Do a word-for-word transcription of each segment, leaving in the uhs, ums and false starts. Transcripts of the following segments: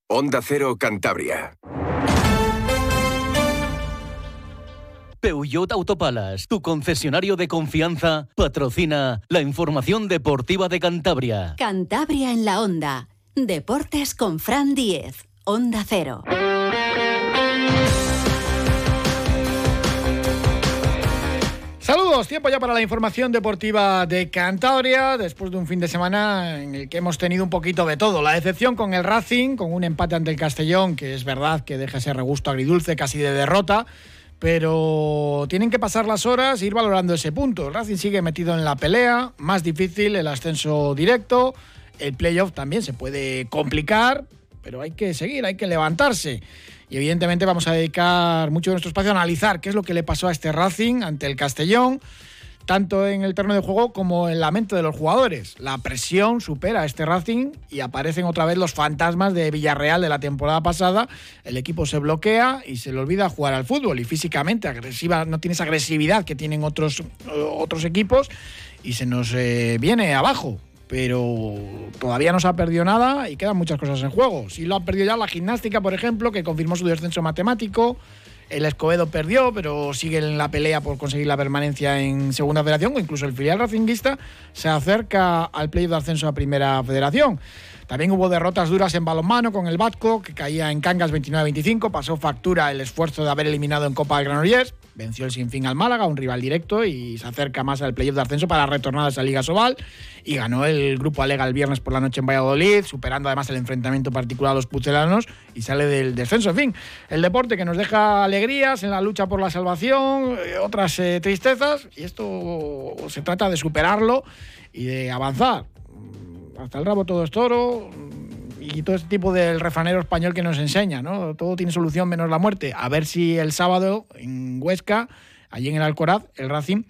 Onda Cero Cantabria. Peugeot Autopalas, tu concesionario de confianza, patrocina la información deportiva de Cantabria. Cantabria en la Onda. Deportes con Fran Díez. Onda Cero. Saludos, tiempo ya para la información deportiva de Cantabria, después de un fin de semana en el que hemos tenido un poquito de todo. La decepción con el Racing, con un empate ante el Castellón, que es verdad que deja ese regusto agridulce casi de derrota, pero tienen que pasar las horas e ir valorando ese punto. El Racing sigue metido en la pelea, más difícil el ascenso directo, el playoff también se puede complicar, pero hay que seguir, hay que levantarse. Y evidentemente vamos a dedicar mucho de nuestro espacio a analizar qué es lo que le pasó a este Racing ante el Castellón, tanto en el terreno de juego como en la mente de los jugadores. La presión supera a este Racing y aparecen otra vez los fantasmas de Villarreal de la temporada pasada. El equipo se bloquea y se le olvida jugar al fútbol, y físicamente agresiva, no tiene esa agresividad que tienen otros, otros equipos, y se nos eh, viene abajo. Pero todavía no se ha perdido nada y quedan muchas cosas en juego. Sí lo ha perdido ya la Gimnástica, por ejemplo, que confirmó su descenso matemático. El Escobedo perdió, pero sigue en la pelea por conseguir la permanencia en Segunda Federación, o incluso el filial racinguista se acerca al playoff de ascenso a Primera Federación. También hubo derrotas duras en balonmano con el Batco, que caía en Cangas veintinueve a veinticinco, pasó factura el esfuerzo de haber eliminado en Copa del Granollers, venció el Sinfín al Málaga, un rival directo, y se acerca más al playoff de ascenso para retornar a esa Liga Sobal, y ganó el Grupo Alega el viernes por la noche en Valladolid, superando además el enfrentamiento particular a los pucelanos, y sale del descenso. En fin, el deporte que nos deja alegrías en la lucha por la salvación, eh, otras eh, tristezas, y esto se trata de superarlo y de avanzar. Hasta el rabo todo es toro, y todo este tipo del refranero español que nos enseña, ¿no? Todo tiene solución menos la muerte. A ver si el sábado en Huesca, allí en el Alcoraz, el Racing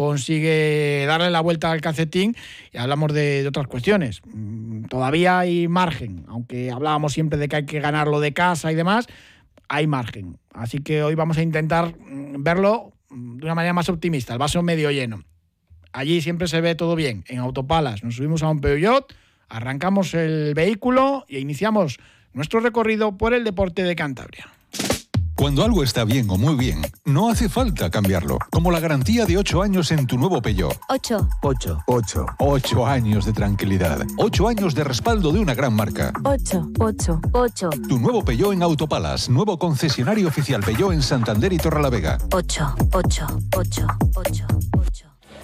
consigue darle la vuelta al calcetín, y hablamos de, de otras cuestiones. Todavía hay margen, aunque hablábamos siempre de que hay que ganarlo de casa y demás, hay margen. Así que hoy vamos a intentar verlo de una manera más optimista, el vaso medio lleno. Allí siempre se ve todo bien. En Autopalas nos subimos a un Peugeot, arrancamos el vehículo y iniciamos nuestro recorrido por el deporte de Cantabria. Cuando algo está bien o muy bien, no hace falta cambiarlo. Como la garantía de ocho años en tu nuevo Peugeot. Ocho. Ocho. Ocho. Ocho años de tranquilidad. Ocho años de respaldo de una gran marca. Ocho. Ocho. Ocho. Tu nuevo Peugeot en Autopalas. Nuevo concesionario oficial Peugeot en Santander y Torrelavega. Ocho. Ocho. Ocho. Ocho. Ocho.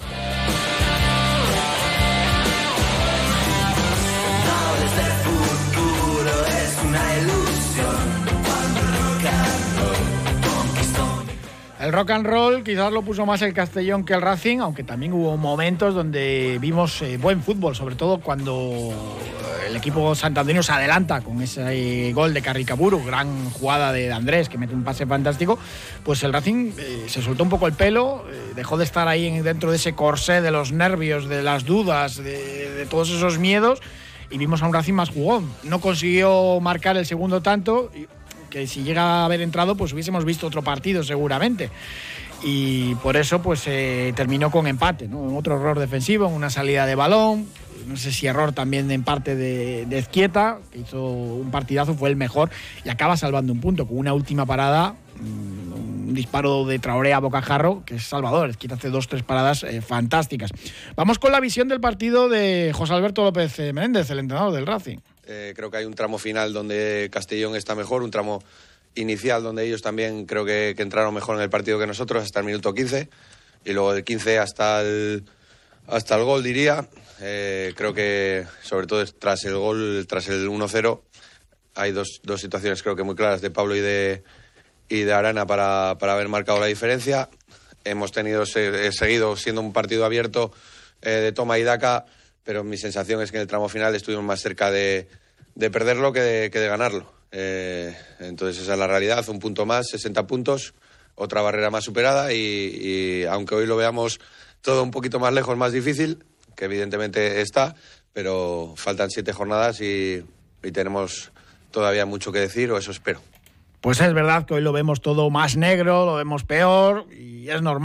El rock and roll quizás lo puso más el Castellón que el Racing, aunque también hubo momentos donde vimos eh, buen fútbol, sobre todo cuando el equipo santandereño se adelanta con ese gol de Carricaburu, gran jugada de Andrés, que mete un pase fantástico. Pues el Racing eh, se soltó un poco el pelo, eh, dejó de estar ahí dentro de ese corsé de los nervios, de las dudas, de, de todos esos miedos, y vimos a un Racing más jugón. No consiguió marcar el segundo tanto, que si llega a haber entrado, pues hubiésemos visto otro partido seguramente. Y por eso pues eh, terminó con empate, ¿no? Otro error defensivo, una salida de balón, no sé si error también en parte de, de Ezquieta, que hizo un partidazo, fue el mejor, y acaba salvando un punto con una última parada, un disparo de Traoré a bocajarro, que es salvador. Ezquieta hace dos, tres paradas eh, fantásticas. Vamos con la visión del partido de José Alberto López Menéndez, el entrenador del Racing. Eh, creo que hay un tramo final donde Castellón está mejor, un tramo inicial donde ellos también creo que, que entraron mejor en el partido que nosotros, hasta el minuto quince, y luego del quince hasta el, hasta el gol, diría. Eh, creo que sobre todo tras el gol, tras el uno cero, hay dos, dos situaciones creo que muy claras de Pablo y de, y de Arana para, para haber marcado la diferencia. Hemos tenido se, seguido siendo un partido abierto eh, de toma y daca, pero mi sensación es que en el tramo final estuvimos más cerca de, de perderlo que de, que de ganarlo. Eh, entonces esa es la realidad, un punto más, sesenta puntos, otra barrera más superada, y, y aunque hoy lo veamos todo un poquito más lejos, más difícil, que evidentemente está, pero faltan siete jornadas y, y tenemos todavía mucho que decir, o eso espero. Pues es verdad que hoy lo vemos todo más negro, lo vemos peor, y es normal.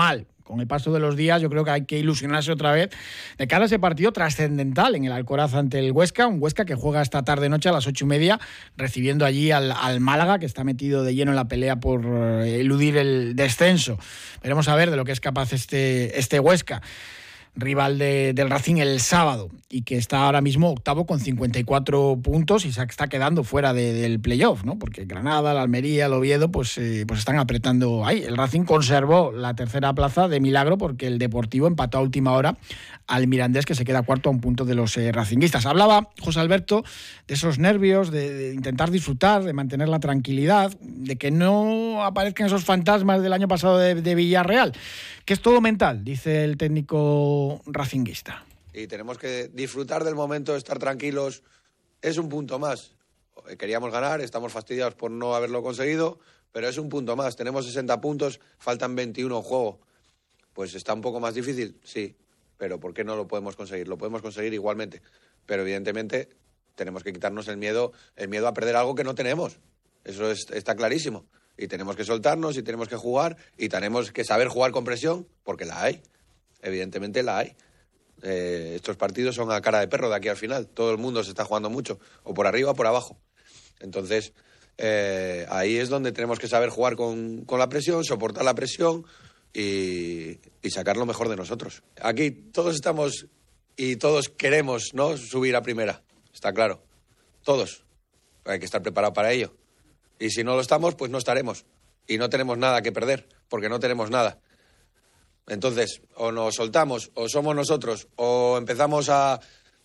con el paso de los días yo creo que hay que ilusionarse otra vez de cara a ese partido trascendental en el Alcoraz ante el Huesca, un Huesca que juega esta tarde-noche a las ocho y media, recibiendo allí al, al Málaga, que está metido de lleno en la pelea por eludir el descenso. Veremos a ver de lo que es capaz este, este Huesca, rival de, del Racing el sábado, y que está ahora mismo octavo con cincuenta y cuatro puntos y se está quedando fuera de, del playoff, ¿no? Porque Granada, la Almería, el Oviedo, pues, eh, pues están apretando ahí. El Racing conservó la tercera plaza de milagro porque el Deportivo empató a última hora al Mirandés, que se queda cuarto a un punto de los eh, racinguistas. Hablaba José Alberto de esos nervios, de, de intentar disfrutar, de mantener la tranquilidad, de que no aparezcan esos fantasmas del año pasado de, de Villarreal, que es todo mental, dice el técnico racinguista. Y tenemos que disfrutar del momento, estar tranquilos. Es un punto más. Queríamos ganar, estamos fastidiados por no haberlo conseguido, pero es un punto más. Tenemos sesenta puntos, faltan veintiuno en juego. Pues está un poco más difícil, sí, pero ¿por qué no lo podemos conseguir? Lo podemos conseguir igualmente, pero evidentemente tenemos que quitarnos el miedo, el miedo a perder algo que no tenemos. Eso es, está clarísimo. Y tenemos que soltarnos y tenemos que jugar y tenemos que saber jugar con presión, porque la hay. Evidentemente la hay. Eh, estos partidos son a cara de perro de aquí al final. Todo el mundo se está jugando mucho, o por arriba o por abajo. Entonces, eh, ahí es donde tenemos que saber jugar con, con la presión, soportar la presión y, y sacar lo mejor de nosotros. Aquí todos estamos y todos queremos, ¿no?, subir a primera. Está claro. Todos. Hay que estar preparado para ello. Y si no lo estamos, pues no estaremos. Y no tenemos nada que perder, porque no tenemos nada. Entonces, o nos soltamos, o somos nosotros, o empezamos a,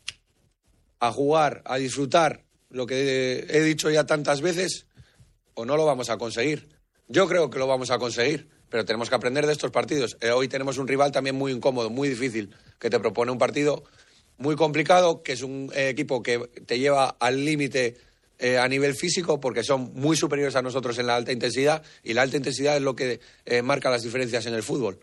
a jugar, a disfrutar lo que he dicho ya tantas veces, o no lo vamos a conseguir. Yo creo que lo vamos a conseguir, pero tenemos que aprender de estos partidos. Eh, hoy tenemos un rival también muy incómodo, muy difícil, que te propone un partido muy complicado, que es un eh, equipo que te lleva al límite eh, a nivel físico, porque son muy superiores a nosotros en la alta intensidad, y la alta intensidad es lo que eh, marca las diferencias en el fútbol.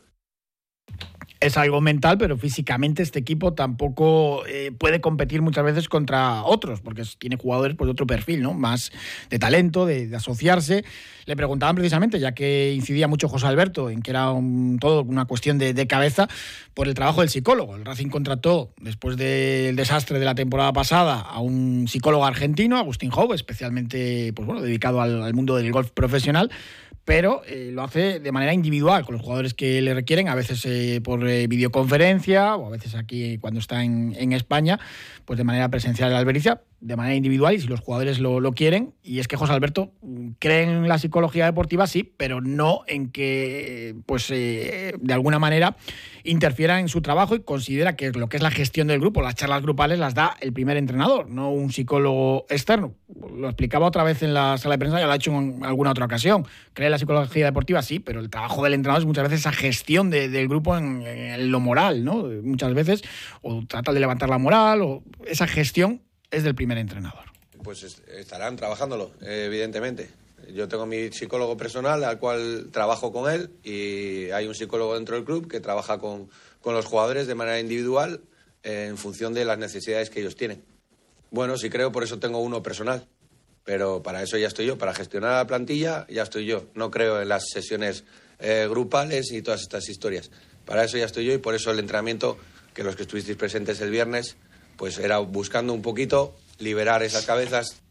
Es algo mental, pero físicamente este equipo tampoco eh, puede competir muchas veces contra otros, porque tiene jugadores pues, de otro perfil, ¿no? Más de talento, de, de asociarse. Le preguntaban precisamente, ya que incidía mucho José Alberto en que era un, todo una cuestión de, de cabeza, por el trabajo del psicólogo. El Racing contrató, después del desastre de la temporada pasada, a un psicólogo argentino, Agustín Jou, especialmente pues, bueno, dedicado al, al mundo del golf profesional, pero eh, lo hace de manera individual con los jugadores que le requieren, a veces eh, por eh, videoconferencia o a veces aquí cuando está en, en España, pues de manera presencial en Albericia, de manera individual y si los jugadores lo, lo quieren. Y es que José Alberto cree en la psicología deportiva, sí, pero no en que pues eh, de alguna manera interfiera en su trabajo, y considera que lo que es la gestión del grupo, las charlas grupales las da el primer entrenador, no un psicólogo externo. Lo explicaba otra vez en la sala de prensa, ya lo ha hecho en alguna otra ocasión. Cree en la psicología deportiva, sí, pero el trabajo del entrenador es muchas veces esa gestión de, del grupo en, en lo moral, ¿no? Muchas veces, o trata de levantar la moral, o esa gestión es del primer entrenador. Pues estarán trabajándolo, evidentemente. Yo tengo mi psicólogo personal al cual trabajo con él, y hay un psicólogo dentro del club que trabaja con, con los jugadores de manera individual eh, en función de las necesidades que ellos tienen. Bueno, sí creo, por eso tengo uno personal, pero para eso ya estoy yo, para gestionar la plantilla ya estoy yo. No creo en las sesiones eh, grupales y todas estas historias. Para eso ya estoy yo, y por eso el entrenamiento, que los que estuvisteis presentes el viernes, pues era buscando un poquito liberar esas cabezas.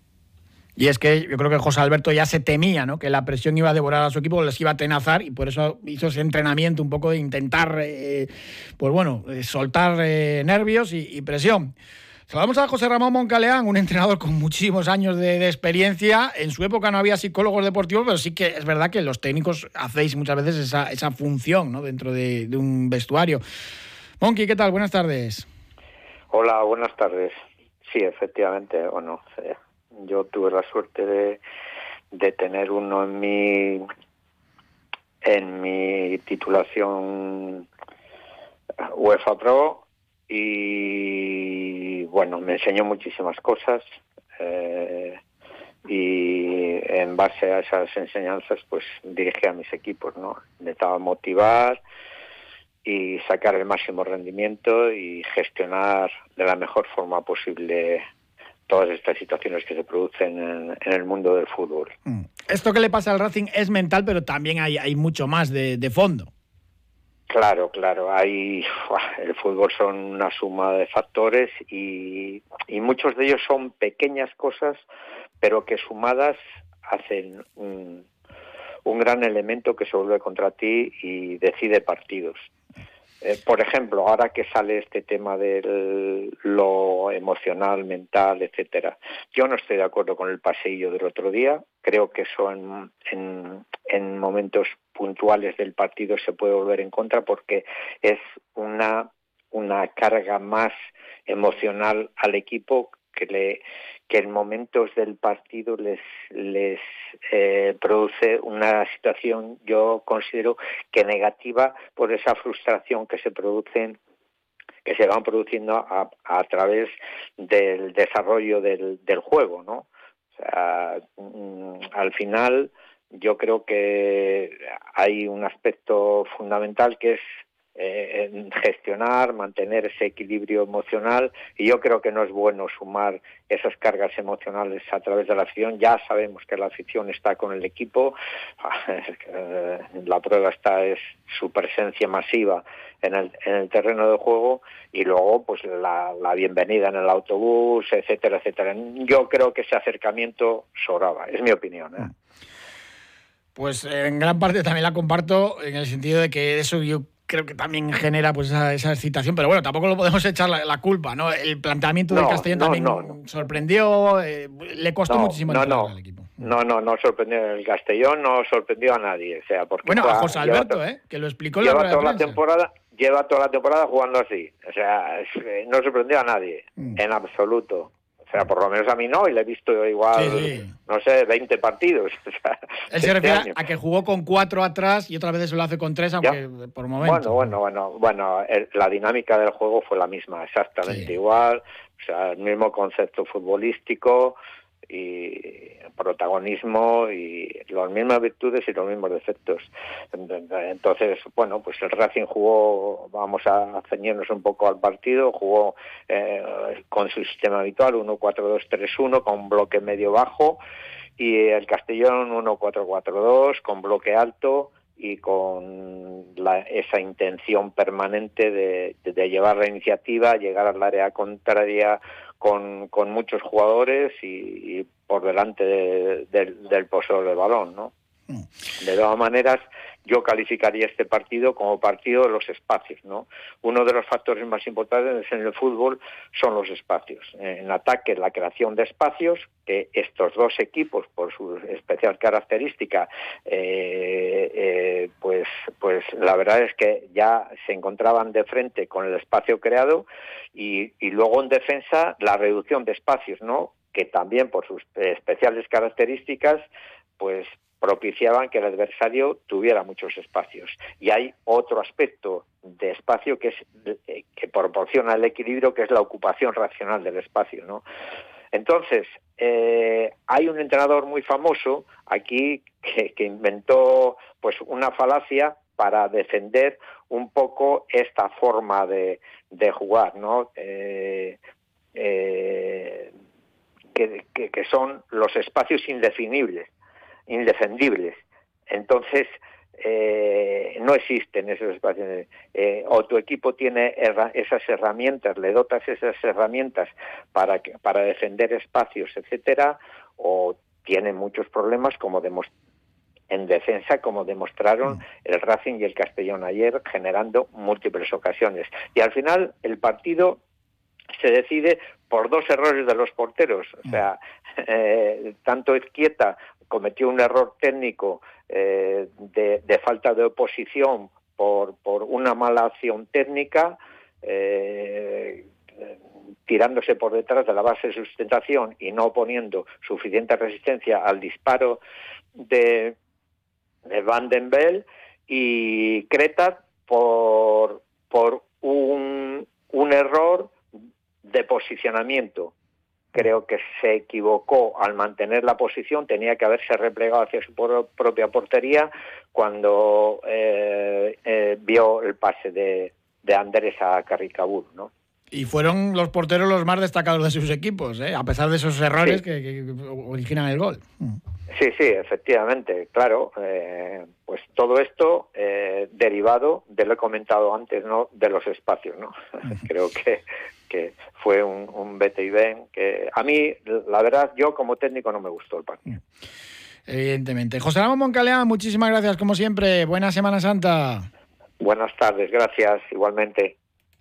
Y es que yo creo que José Alberto ya se temía, ¿no?, que la presión iba a devorar a su equipo, les iba a atenazar, y por eso hizo ese entrenamiento un poco de intentar, eh, pues bueno, eh, soltar eh, nervios y, y presión. Saludamos a José Ramón Moncaleán, un entrenador con muchísimos años de, de experiencia. En su época no había psicólogos deportivos, pero sí que es verdad que los técnicos hacéis muchas veces esa, esa función, ¿no?, dentro de, de un vestuario. Monqui, ¿qué tal? Buenas tardes. Hola, buenas tardes. Sí, efectivamente, bueno, yo tuve la suerte de, de tener uno en mi en mi titulación UEFA Pro, y bueno, me enseñó muchísimas cosas eh, y en base a esas enseñanzas pues dirigí a mis equipos, ¿no? Intentaba motivar y sacar el máximo rendimiento y gestionar de la mejor forma posible todas estas situaciones que se producen en, en el mundo del fútbol. Esto que le pasa al Racing es mental, pero también hay, hay mucho más de, de fondo. Claro, claro. Hay, el fútbol son una suma de factores y, y muchos de ellos son pequeñas cosas, pero que sumadas hacen un, un gran elemento que se vuelve contra ti y decide partidos. Eh, por ejemplo, ahora que sale este tema de lo emocional, mental, etcétera, yo no estoy de acuerdo con el paseillo del otro día. Creo que eso en, en, en momentos puntuales del partido se puede volver en contra porque es una, una carga más emocional al equipo que le que en momentos del partido les les eh, produce una situación, yo considero que negativa, por esa frustración que se producen que se van produciendo a, a través del desarrollo del, del juego, ¿no? O sea, al final yo creo que hay un aspecto fundamental que es Eh, gestionar, mantener ese equilibrio emocional, y yo creo que no es bueno sumar esas cargas emocionales a través de la afición. Ya sabemos que la afición está con el equipo, la prueba está es su presencia masiva en el, en el terreno de juego, y luego pues la, la bienvenida en el autobús, etcétera, etcétera. Yo creo que ese acercamiento sobraba, es mi opinión, ¿eh? Pues en gran parte también la comparto, en el sentido de que eso yo creo que también genera pues esa, esa excitación, pero bueno, tampoco lo podemos echar la, la culpa, ¿no? El planteamiento no, del Castellón no, también no, no. sorprendió, eh, le costó no, muchísimo no, no. al equipo. No, no, no sorprendió el Castellón, no sorprendió a nadie, o sea, porque bueno, fue, a José Alberto, to- eh, que lo explicó en la lleva rueda de toda la prensa. temporada, lleva toda la temporada jugando así, o sea, es, no sorprendió a nadie, mm. en absoluto. O sea, por lo menos a mí no, y le he visto igual, sí, sí. no sé, veinte partidos. O sea, él se refiere año. a que jugó con cuatro atrás y otras veces lo hace con tres, aunque ¿Ya? por momentos. Bueno, bueno, bueno, bueno, el, la dinámica del juego fue la misma, exactamente sí. igual, o sea, el mismo concepto futbolístico y protagonismo y las mismas virtudes y los mismos defectos. Entonces, bueno, pues el Racing jugó, vamos a ceñirnos un poco al partido, jugó eh, con su sistema habitual, uno cuatro dos tres uno, con bloque medio bajo, y el Castellón uno cuatro cuatro dos, con bloque alto y con la, esa intención permanente de, de, de llevar la iniciativa, llegar al área contraria con, con muchos jugadores y, y por delante de, de, del poseedor del balón, ¿no? De todas maneras, yo calificaría este partido como partido de los espacios, ¿no? Uno de los factores más importantes en el fútbol son los espacios. En ataque, la creación de espacios, que estos dos equipos, por su especial característica, eh, eh, pues, pues la verdad es que ya se encontraban de frente con el espacio creado, y, y luego en defensa, la reducción de espacios, ¿no? Que también por sus especiales características, pues propiciaban que el adversario tuviera muchos espacios. Y hay otro aspecto de espacio que es eh, que proporciona el equilibrio, que es la ocupación racional del espacio, ¿no? Entonces, eh, hay un entrenador muy famoso aquí que, que inventó pues una falacia para defender un poco esta forma de, de jugar, ¿no? Eh, eh, que, que, que son los espacios indefinibles, indefendibles. Entonces, eh, no existen esos espacios. Eh, o tu equipo tiene erra- esas herramientas, le dotas esas herramientas para, que, para defender espacios, etcétera, o tiene muchos problemas como demos- en defensa, como demostraron mm. el Racing y el Castellón ayer, generando múltiples ocasiones. Y al final, el partido se decide por dos errores de los porteros. O sea, eh, tanto Izquieta cometió un error técnico eh, de, de falta de oposición por, por una mala acción técnica, eh, tirándose por detrás de la base de sustentación y no poniendo suficiente resistencia al disparo de, de Van den Bel, y Creta por, por un, un error de posicionamiento. Creo que se equivocó al mantener la posición, tenía que haberse replegado hacia su por- propia portería cuando eh, eh, vio el pase de, de Andrés a Carricabur, ¿no? Y fueron los porteros los más destacados de sus equipos, ¿eh? A pesar de esos errores sí. que, que originan el gol. Sí, sí, efectivamente, claro. Eh, pues todo esto eh, derivado de lo he comentado antes, ¿no? De los espacios, ¿no? Creo que, que fue un, un vete y ven que a mí, la verdad, yo como técnico no me gustó el partido. Evidentemente. José Ramón Moncaleán, muchísimas gracias como siempre. Buena Semana Santa. Buenas tardes, gracias, igualmente.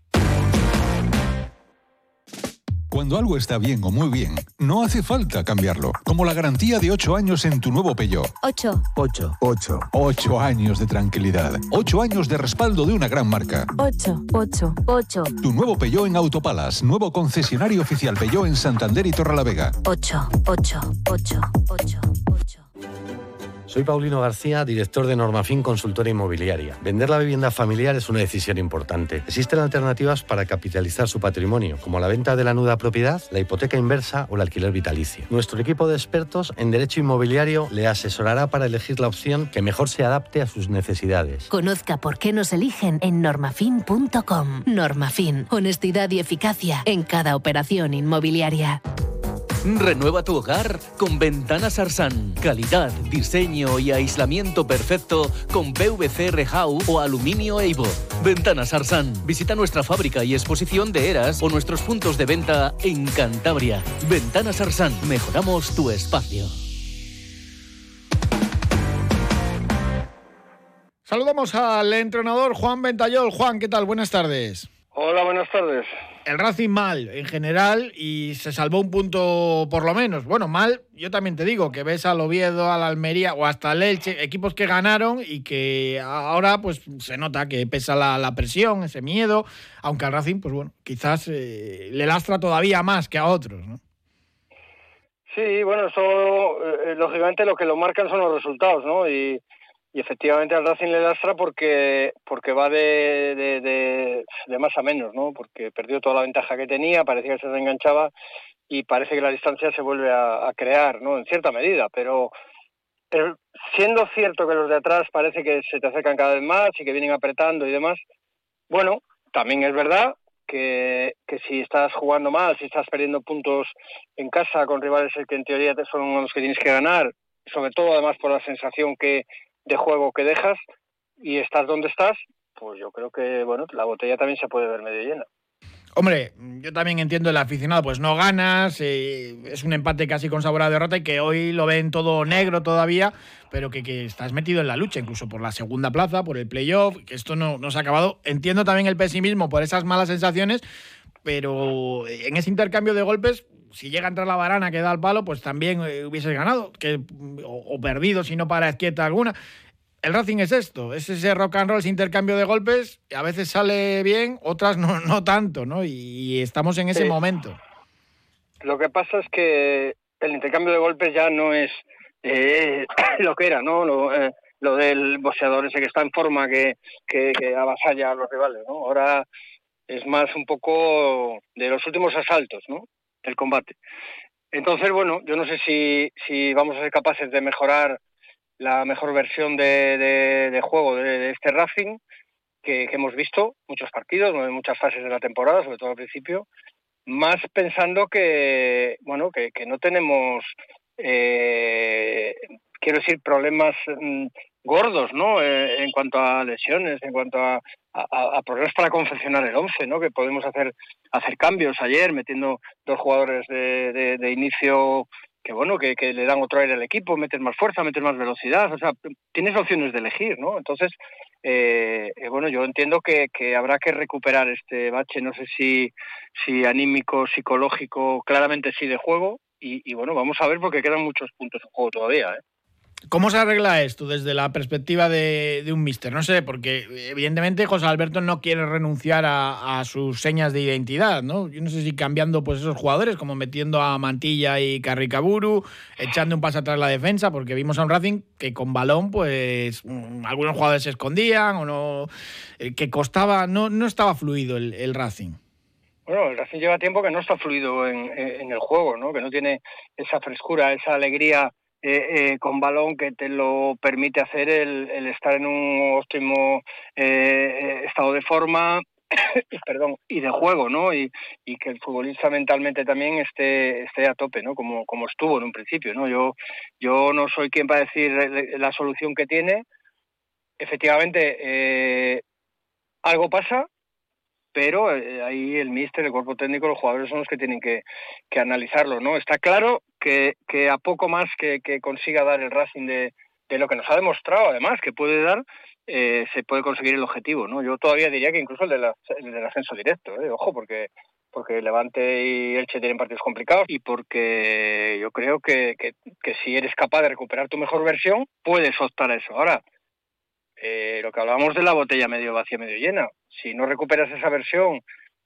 Cuando algo está bien o muy bien, no hace falta cambiarlo. Como la garantía de ocho años en tu nuevo Peugeot. ocho. ocho. ocho. ocho años de tranquilidad. ocho años de respaldo de una gran marca. ocho. ocho. ocho. Tu nuevo Peugeot en Autopalas. Nuevo concesionario oficial Peugeot en Santander y Torrelavega. ocho. ocho. ocho. ocho. ocho. Soy Paulino García, director de Normafin Consultora Inmobiliaria. Vender la vivienda familiar es una decisión importante. Existen alternativas para capitalizar su patrimonio, como la venta de la nuda propiedad, la hipoteca inversa o el alquiler vitalicio. Nuestro equipo de expertos en derecho inmobiliario le asesorará para elegir la opción que mejor se adapte a sus necesidades. Conozca por qué nos eligen en normafin punto com. Normafin, honestidad y eficacia en cada operación inmobiliaria. Renueva tu hogar con Ventanas Arsan. Calidad, diseño y aislamiento perfecto con P V C Rehau o aluminio Eibo. Ventanas Arsan. Visita nuestra fábrica y exposición de Eras o nuestros puntos de venta en Cantabria. Ventanas Arsan. Mejoramos tu espacio. Saludamos al entrenador Juan Ventayol. Juan, ¿qué tal? Buenas tardes. Hola, buenas tardes. El Racing mal en general y se salvó un punto por lo menos. Bueno, mal, yo también te digo que ves al Oviedo, al Almería o hasta al Elche, equipos que ganaron y que ahora pues se nota que pesa la, la presión, ese miedo, aunque al Racing, pues bueno, quizás eh, le lastra todavía más que a otros, ¿no? Sí, bueno, eso eh, lógicamente lo que lo marcan son los resultados, ¿no? Y Y efectivamente al Racing le lastra porque porque va de, de, de, de más a menos, ¿no? Porque perdió toda la ventaja que tenía, parecía que se reenganchaba y parece que la distancia se vuelve a, a crear, ¿no? En cierta medida, pero el, siendo cierto que los de atrás parece que se te acercan cada vez más y que vienen apretando y demás, bueno, también es verdad que, que si estás jugando mal, si estás perdiendo puntos en casa con rivales que en teoría son los que tienes que ganar, sobre todo además por la sensación que de juego que dejas y estás donde estás, pues yo creo que bueno, la botella también se puede ver medio llena. Hombre, yo también entiendo el aficionado, pues no ganas, eh, es un empate casi con sabor a derrota y que hoy lo ven todo negro todavía, pero que, que estás metido en la lucha, incluso por la segunda plaza, por el playoff, que esto no, no se ha acabado. Entiendo también el pesimismo por esas malas sensaciones, pero en ese intercambio de golpes, si llega a entrar la Varana que da el palo, pues también eh, hubieses ganado, que, o, o perdido si no para izquierda alguna. El Racing es esto, es ese rock and roll, ese intercambio de golpes, a veces sale bien, otras no, no tanto, ¿no? Y, y estamos en ese sí. momento. Lo que pasa es que el intercambio de golpes ya no es eh, lo que era, ¿no? Lo, eh, lo del boxeador ese que está en forma, que, que, que avasalla a los rivales, ¿no? Ahora es más un poco de los últimos asaltos, ¿no? El combate. Entonces, bueno, yo no sé si, si vamos a ser capaces de mejorar la mejor versión de, de, de juego de, de este Racing, que, que hemos visto muchos partidos, muchas fases de la temporada, sobre todo al principio, más pensando que, bueno, que, que no tenemos, eh, quiero decir, problemas mm, gordos, ¿no? Eh, en cuanto a lesiones, en cuanto a, a, a problemas para confeccionar el once, ¿no? Que podemos hacer hacer cambios ayer, metiendo dos jugadores de, de, de inicio que bueno, que, que le dan otro aire al equipo, metes más fuerza, metes más velocidad, o sea, tienes opciones de elegir, ¿no? Entonces, eh, eh, bueno, yo entiendo que, que habrá que recuperar este bache, no sé si, si anímico, psicológico, claramente sí de juego, y, y bueno, vamos a ver porque quedan muchos puntos en juego todavía, ¿eh? ¿Cómo se arregla esto desde la perspectiva de, de un míster? No sé, porque evidentemente José Alberto no quiere renunciar a, a sus señas de identidad, ¿no? Yo no sé si cambiando pues esos jugadores, como metiendo a Mantilla y Carricaburu, echando un paso atrás la defensa, porque vimos a un Racing que con balón, pues um, algunos jugadores se escondían o no, eh, que costaba, no, no estaba fluido el, el Racing. Bueno, el Racing lleva tiempo que no está fluido en, en el juego, ¿no? Que no tiene esa frescura, esa alegría Eh, eh, con balón que te lo permite hacer el, el estar en un óptimo eh, estado de forma perdón, y de juego, ¿no? Y, y que el futbolista mentalmente también esté esté a tope, ¿no? Como como estuvo en un principio, ¿no? Yo yo no soy quien para decir la solución que tiene. Efectivamente, eh, algo pasa, pero eh, ahí el míster, el cuerpo técnico, los jugadores son los que tienen que, que analizarlo, ¿no? Está claro que, que a poco más que, que consiga dar el Racing de, de lo que nos ha demostrado, además, que puede dar, eh, se puede conseguir el objetivo, ¿no? Yo todavía diría que incluso el, de la, el del ascenso directo, ¿eh? Ojo, porque porque Levante y Elche tienen partidos complicados y porque yo creo que, que, que si eres capaz de recuperar tu mejor versión, puedes optar a eso. Ahora, Eh, lo que hablábamos de la botella medio vacía, medio llena. Si no recuperas esa versión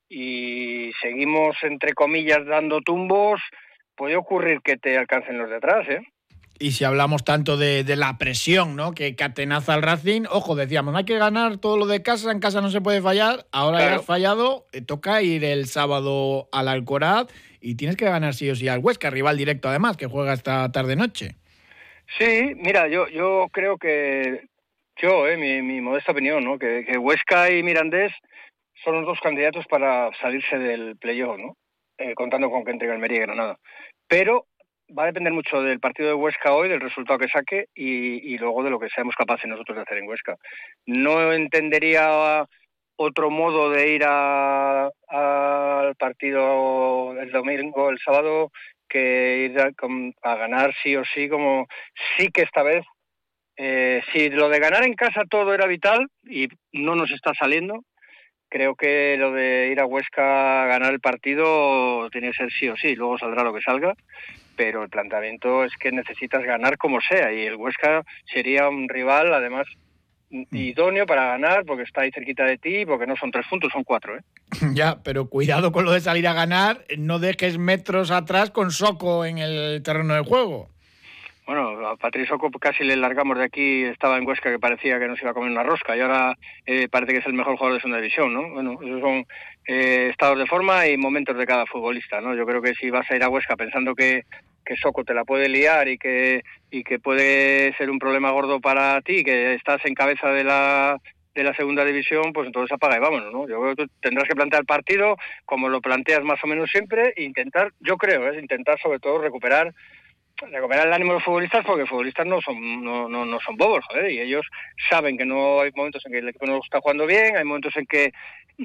y seguimos, entre comillas, dando tumbos, puede ocurrir que te alcancen los de atrás, ¿eh? Y si hablamos tanto de, de la presión, ¿no?, que catenaza el Racing, ojo, decíamos, hay que ganar todo lo de casa, en casa no se puede fallar, ahora claro. Ya has fallado, eh, toca ir el sábado al Alcoraz y tienes que ganar sí o sí al Huesca, rival directo además, que juega esta tarde-noche. Sí, mira, yo, yo creo que... Yo, eh, mi, mi modesta opinión, ¿no? Que, que Huesca y Mirandés son los dos candidatos para salirse del playoff, ¿no? Eh, contando con que entre Almería y Granada. Pero va a depender mucho del partido de Huesca hoy, del resultado que saque y, y luego de lo que seamos capaces nosotros de hacer en Huesca. No entendería otro modo de ir a, a, al partido el domingo, el sábado, que ir a, a ganar sí o sí, como sí que esta vez. Eh, si lo de ganar en casa todo era vital y no nos está saliendo, creo que lo de ir a Huesca a ganar el partido tiene que ser sí o sí, luego saldrá lo que salga, pero el planteamiento es que necesitas ganar como sea y el Huesca sería un rival además idóneo para ganar porque está ahí cerquita de ti, porque no son tres puntos, son cuatro, ¿eh? Ya, pero cuidado con lo de salir a ganar, no dejes metros atrás con Soco en el terreno de juego. Bueno, a Patrick Soco casi le largamos de aquí, estaba en Huesca que parecía que nos iba a comer una rosca y ahora eh, parece que es el mejor jugador de segunda división, ¿no? Bueno, esos son eh, estados de forma y momentos de cada futbolista, ¿no? Yo creo que si vas a ir a Huesca pensando que, que Soco te la puede liar y que y que puede ser un problema gordo para ti, que estás en cabeza de la de la segunda división, pues entonces apaga y vámonos, ¿no? Yo creo que tú tendrás que plantear el partido como lo planteas más o menos siempre e intentar, yo creo, es ¿eh? intentar sobre todo recuperar recuperar el ánimo de los futbolistas porque los futbolistas no son no, no, no son bobos, joder, y ellos saben que no hay momentos en que el equipo no está jugando bien, hay momentos en que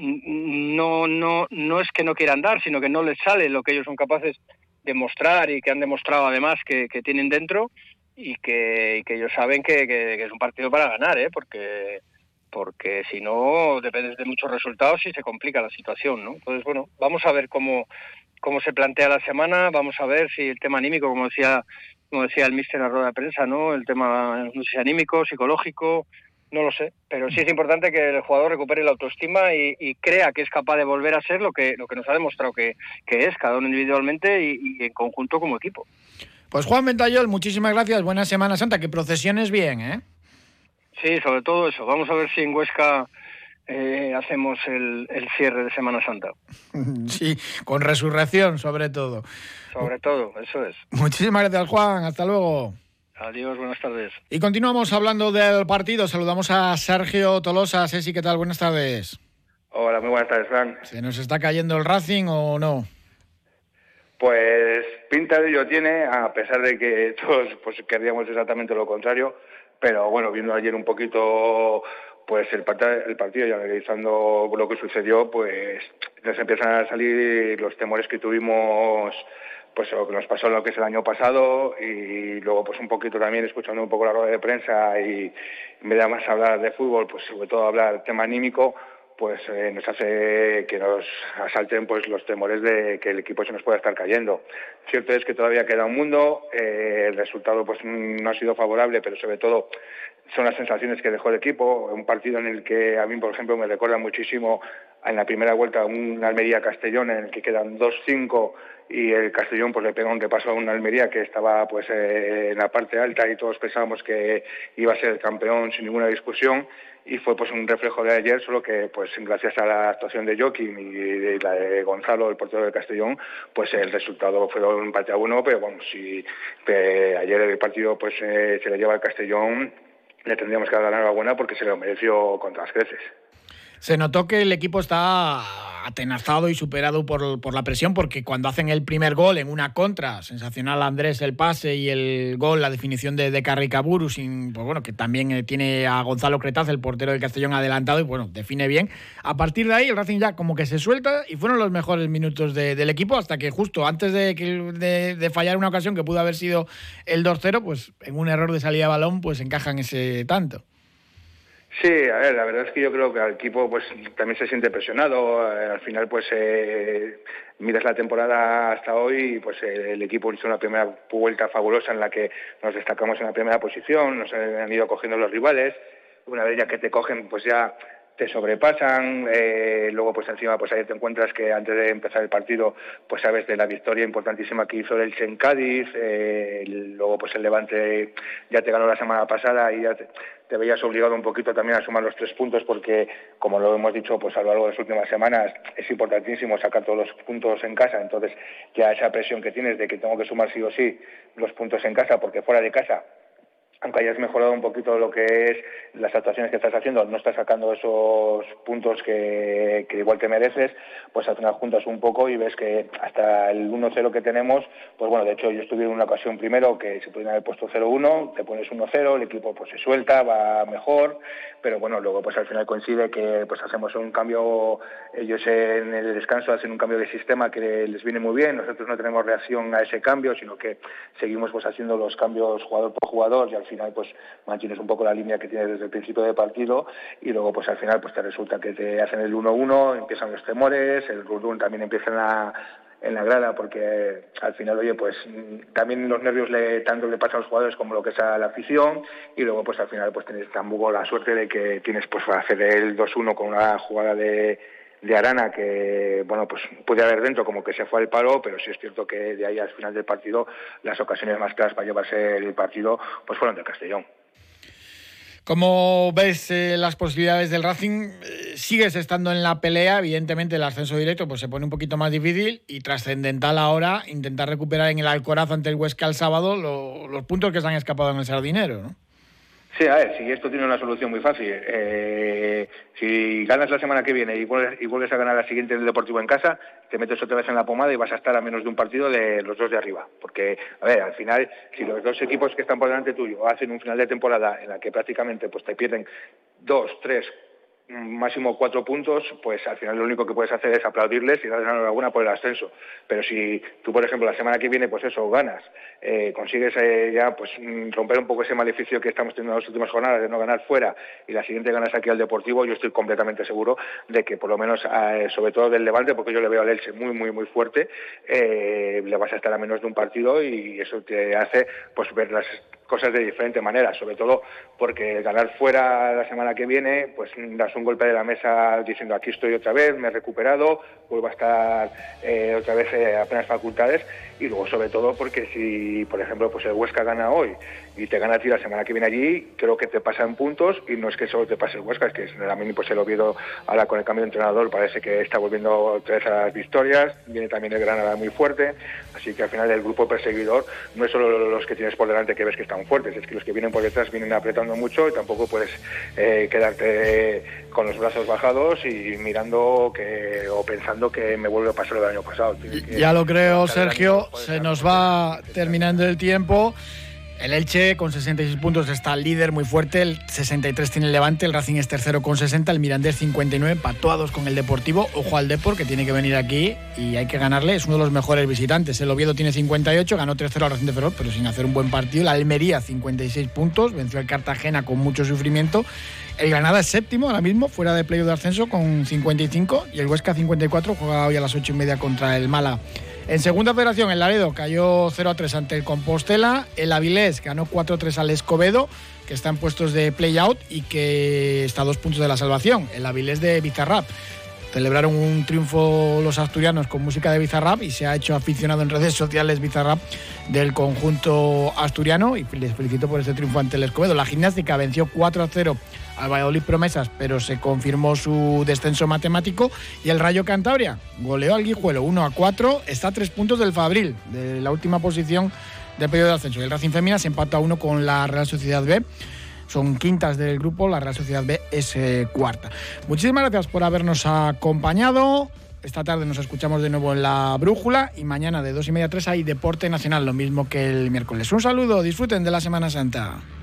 no no no es que no quieran dar, sino que no les sale lo que ellos son capaces de mostrar y que han demostrado además que, que tienen dentro y que, y que ellos saben que, que, que es un partido para ganar, ¿eh? porque porque si no dependes de muchos resultados y se complica la situación, ¿no? Entonces, bueno, vamos a ver cómo cómo se plantea la semana, vamos a ver si el tema anímico, como decía como decía el míster en la rueda de prensa, ¿no? El tema no sé si anímico, psicológico, no lo sé, pero sí es importante que el jugador recupere la autoestima y, y crea que es capaz de volver a ser lo que lo que nos ha demostrado que, que es, cada uno individualmente y, y en conjunto como equipo. Pues Juan Ventayol, muchísimas gracias, buena Semana Santa, que procesiones bien, ¿eh? Sí, sobre todo eso, vamos a ver si en Huesca Eh, hacemos el, el cierre de Semana Santa. Sí, con resurrección sobre todo. Sobre todo, eso es. Muchísimas gracias, Juan, hasta luego. Adiós, buenas tardes. Y continuamos hablando del partido, saludamos a Sergio Tolosa. Ceci, ¿qué tal? Buenas tardes. Hola, muy buenas tardes, Fran. ¿Se nos está cayendo el Racing o no? Pues pinta de ello tiene, a pesar de que todos pues queríamos exactamente lo contrario, pero bueno, viendo ayer un poquito pues el, part- el partido y analizando lo que sucedió, pues nos empiezan a salir los temores que tuvimos, pues lo que nos pasó lo que es el año pasado, y luego pues un poquito también escuchando un poco la rueda de prensa y en vez de más hablar de fútbol, pues sobre todo hablar del tema anímico, pues eh, nos hace que nos asalten pues los temores de que el equipo se nos pueda estar cayendo. Cierto es que todavía queda un mundo, eh, el resultado pues no ha sido favorable, pero sobre todo son las sensaciones que dejó el equipo, un partido en el que a mí, por ejemplo, me recuerda muchísimo en la primera vuelta un Almería-Castellón en el que quedan dos cinco y el Castellón pues le pega un repaso a un Almería que estaba pues eh, en la parte alta y todos pensábamos que iba a ser el campeón sin ninguna discusión, y fue pues un reflejo de ayer, solo que pues gracias a la actuación de Joaquín y de la de Gonzalo, el portero del Castellón, pues el resultado fue un empate a uno, pero bueno, si eh, ayer el partido pues eh, se le lleva al Castellón, le tendríamos que dar la enhorabuena porque se lo mereció contra las creces. Se notó que el equipo está atenazado y superado por, por la presión, porque cuando hacen el primer gol en una contra, sensacional Andrés el pase y el gol, la definición de, de Carricaburu, sin, pues bueno, que también tiene a Gonzalo Cretaz, el portero del Castellón, adelantado y bueno, define bien. A partir de ahí el Racing ya como que se suelta y fueron los mejores minutos de, del equipo, hasta que justo antes de, de, de fallar una ocasión que pudo haber sido el dos cero, pues en un error de salida de balón, pues encajan ese tanto. Sí, a ver, la verdad es que yo creo que al equipo pues también se siente presionado. Eh, al final, pues eh, miras la temporada hasta hoy y pues eh, el equipo hizo una primera vuelta fabulosa en la que nos destacamos en la primera posición, nos han ido cogiendo los rivales. Una vez ya que te cogen, pues ya te sobrepasan, eh, luego pues encima pues ahí te encuentras que antes de empezar el partido pues sabes de la victoria importantísima que hizo el Elche en Cádiz, eh, luego pues el Levante ya te ganó la semana pasada y ya te, te veías obligado un poquito también a sumar los tres puntos porque, como lo hemos dicho pues a lo largo de las últimas semanas, es importantísimo sacar todos los puntos en casa, entonces ya esa presión que tienes de que tengo que sumar sí o sí los puntos en casa porque fuera de casa, aunque hayas mejorado un poquito lo que es las actuaciones que estás haciendo, no estás sacando esos puntos que, que igual te mereces, pues al final juntas un poco y ves que hasta el uno cero que tenemos, pues bueno, de hecho yo estuve en una ocasión primero que se podían haber puesto cero uno, te pones uno cero, el equipo pues se suelta, va mejor, pero bueno, luego pues al final coincide que pues hacemos un cambio, ellos en el descanso hacen un cambio de sistema que les viene muy bien, nosotros no tenemos reacción a ese cambio, sino que seguimos pues haciendo los cambios jugador por jugador y al final pues mantienes un poco la línea que tienes desde el principio del partido y luego pues al final pues te resulta que te hacen el uno uno, empiezan los temores, el run también empieza en la, en la grada porque al final oye pues también los nervios le, tanto le pasan a los jugadores como lo que es a la afición y luego pues al final pues tienes tampoco la suerte de que tienes pues para hacer el dos uno con una jugada de de Arana que, bueno, pues puede haber dentro como que se fue al palo, pero sí es cierto que de ahí al final del partido las ocasiones más claras para llevarse el partido pues fueron del Castellón. ¿Cómo ves eh, las posibilidades del Racing? Eh, sigues estando en la pelea, evidentemente el ascenso directo pues se pone un poquito más difícil y trascendental ahora intentar recuperar en el Alcoraz ante el Huesca el sábado lo, los puntos que se han escapado en el Sardinero, ¿no? Sí, a ver, si esto tiene una solución muy fácil. Eh, si ganas la semana que viene y vuelves, y vuelves a ganar la siguiente del Deportivo en casa, te metes otra vez en la pomada y vas a estar a menos de un partido de los dos de arriba. Porque, a ver, al final, si los dos equipos que están por delante tuyo hacen un final de temporada en la que prácticamente pues te pierden dos, tres, máximo cuatro puntos, pues al final lo único que puedes hacer es aplaudirles y darles enhorabuena por el ascenso. Pero si tú, por ejemplo, la semana que viene, pues eso, ganas, eh, consigues eh, ya pues romper un poco ese maleficio que estamos teniendo en las últimas jornadas de no ganar fuera y la siguiente ganas aquí al Deportivo, yo estoy completamente seguro de que por lo menos, eh, sobre todo del Levante, porque yo le veo al Elche muy, muy, muy fuerte, eh, le vas a estar a menos de un partido y eso te hace pues ver las cosas de diferente manera, sobre todo porque ganar fuera la semana que viene, pues das un golpe de la mesa diciendo aquí estoy otra vez, me he recuperado, vuelvo a estar eh, otra vez eh, a plenas facultades y luego sobre todo porque si, por ejemplo, pues el Huesca gana hoy y te gana a ti la semana que viene allí, creo que te pasan puntos y no es que solo te pase el Huesca, es que también pues el Oviedo ahora con el cambio de entrenador parece que está volviendo otra vez a las victorias, viene también el Granada muy fuerte, así que al final el grupo perseguidor no es solo los que tienes por delante que ves que están fuertes, es que los que vienen por detrás vienen apretando mucho y tampoco puedes eh, quedarte con los brazos bajados y mirando que o pensando que me vuelve a pasar lo del año pasado. Ya lo creo, Sergio, se nos va terminando el tiempo. El Elche con sesenta y seis puntos está líder muy fuerte, el sesenta y tres tiene el Levante, el Racing es tercero con sesenta, el Mirandés cincuenta y nueve, empató a dos con el Deportivo. Ojo al Depor que tiene que venir aquí y hay que ganarle, es uno de los mejores visitantes. El Oviedo tiene cincuenta y ocho, ganó tres cero al Racing de Ferrol pero sin hacer un buen partido. La Almería cincuenta y seis puntos, venció al Cartagena con mucho sufrimiento. El Granada es séptimo ahora mismo, fuera de playoff de ascenso con cincuenta y cinco y el Huesca cincuenta y cuatro, juega hoy a las ocho y media contra el Málaga. En segunda federación, el Laredo cayó cero a tres ante el Compostela. El Avilés ganó cuatro a tres al Escobedo, que está en puestos de play-out y que está a dos puntos de la salvación. El Avilés de Bizarrap. Celebraron un triunfo los asturianos con música de Bizarrap y se ha hecho aficionado en redes sociales Bizarrap del conjunto asturiano y les felicito por este triunfo ante el Escobedo. La Gimnástica venció cuatro a cero al Valladolid Promesas, pero se confirmó su descenso matemático. Y el Rayo Cantabria goleó al Guijuelo uno a cuatro, está a tres puntos del Fabril, de la última posición del periodo de ascenso. Y el Racing Fémina se empata a uno con la Real Sociedad B son quintas del grupo, la Real Sociedad B es eh, cuarta. Muchísimas gracias por habernos acompañado. Esta tarde nos escuchamos de nuevo en La Brújula y mañana de dos y media a tres hay Deporte Nacional, lo mismo que el miércoles. Un saludo, disfruten de la Semana Santa.